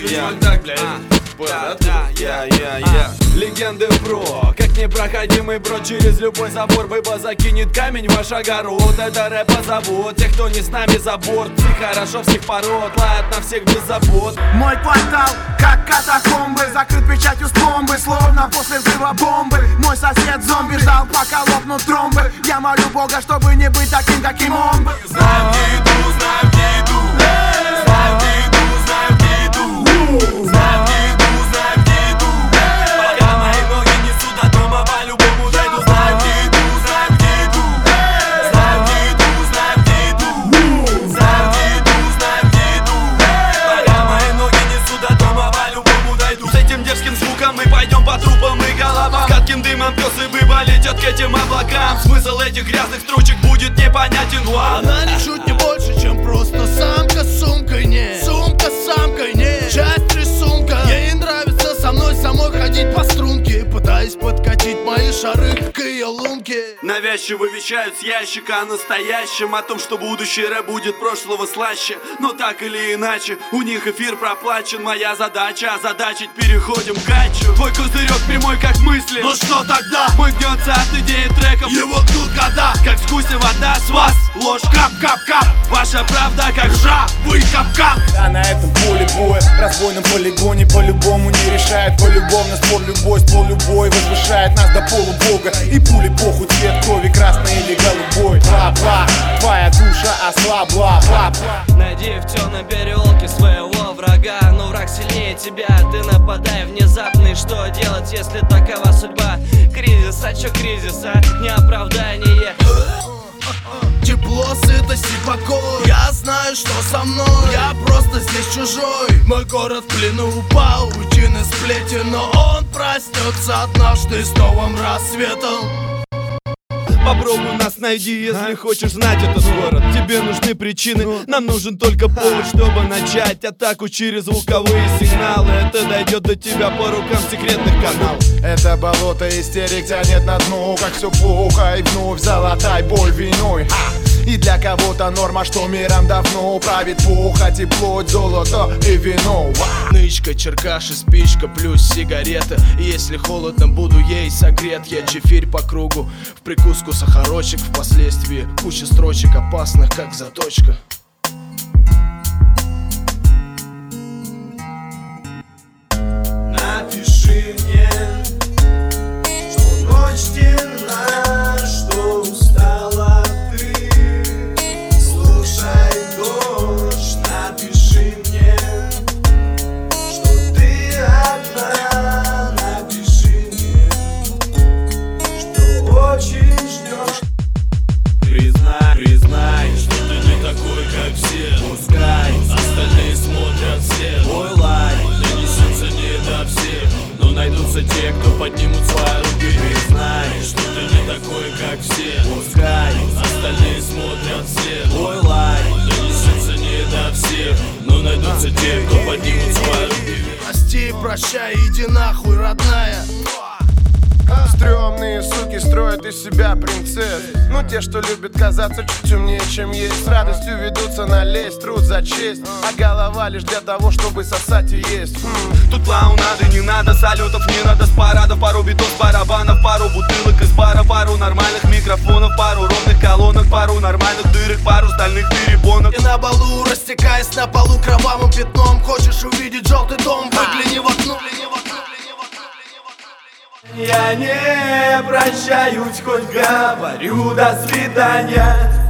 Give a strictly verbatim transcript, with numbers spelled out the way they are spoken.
yeah. Так, бля, yeah, yeah, yeah, yeah. Легенды про, как непроходимый брод через любой забор. Быба закинет камень в ваш огород. Это рэп позовут тех, кто не с нами за борт. Все хорошо всех пород, лают на всех без забот. Мой квартал, как катакомбы, закрыт печатью с пломбы, словно после взрыва бомбы. Мой сосед зомби ждал, пока лопнут тромбы. Я молю Бога, чтобы не быть таким, каким он был. Знаем, где иду, знаем, где иду. Знаем, где иду, знаем, где иду. Знаем, где иду, знаем, где иду. Пока мои ноги несут до дома, по-любому дойду. Знаем, где иду, знаем, где иду. Знаем, где иду, знаем, где иду. Знаем, где иду, знаем, где иду. Пока мои ноги несут до дома, по-любому дойду. С этим дерзким звуком мы пойдем по трупам и головам. С гадким дымом пес и быба летят к этим облакам. Смысл этих грязных строчек будет непонятен. Она ничуть не больше, чем просто самка с сумкой, не сумка с самкой, не часть рисунка. Ей нравится со мной самой ходить по струнке, пытаясь подкатить мои шары к ее лунке. Навязчиво вещают с ящика о настоящем, о том, что будущий рэп будет прошлого слаще. Но так или иначе, у них эфир проплачен. Моя задача озадачить, переходим к гачу. Твой козырек прямой как мысли, Ну что тогда? мой гнется от идеи треков. Его гнут года, Как в вкусе вода с вас, ложь кап-кап-кап. Ваша правда как вы капкан. А на этом поле боя, разбойном полигоне, по-любому не решает. Полюбовно спор любой, ствол любой возвышает нас до полубога. И пули похуй, цвет крови, красный или голубой. Бла-бла, твоя душа ослабла, бла-бла. Найди в темном переулке своего врага, но враг сильнее тебя, ты нападай внезапно. И что делать, если такова судьба? Кризис, а чё кризис, а? Не оправдание. Тепло, сытость и покой. Я знаю, что со мной, я просто здесь чужой. Мой город в плену упал, утиный сплетен, но он проснется однажды с новым рассветом. Попробуй нас найди, если хочешь знать этот город. Тебе нужны причины, нам нужен только повод, чтобы начать атаку через звуковые сигналы. Это дойдет до тебя по рукам секретных каналов. Это болото истерик тянет на дно, как все плохо, и вновь золотай боль виной. Ха! И для кого-то норма, что миром давно правит похоть и плоть, золото и вино. Ва! Нычка, черкаш и спичка плюс сигарета. И если холодно, буду ей согрет. Я чефирь по кругу, в прикуску сахарочек. Впоследствии куча строчек опасных, как заточка. Напиши мне, что ночь темна, что устала ты. Слушай дождь, напиши мне, что ты одна. Напиши мне, что очень ждешь. Признай, признай, что ты не такой, как все. Пускай остальные смотрят все. Ой, лай, донесется не до всех, но найдутся те, кто поднимут свои руки. Признай, что ты не такой, как все. Пускай остальные смотрят все. Ой, лай, донесется не до всех, но найдутся те, кто поднимут свои руки. Прости, прощай, иди нахуй, родная. Стрёмные суки строят из себя принцесс. Ну те, что любят казаться чуть умнее, чем есть. С радостью ведутся на лесть, труд за честь. А голова лишь для того, чтобы сосать и есть. Хм. Тут клоунады не надо, салютов не надо, с парадов. Пару битов, барабанов, пару бутылок из бара. Пару нормальных микрофонов, пару ровных колонок. Пару нормальных дырок, пару стальных перепонок. И на балу, растекаясь на полу кровавым пятном. Хочешь увидеть желтый дом, выгляни в окно. Я не прощаюсь, хоть говорю до свидания.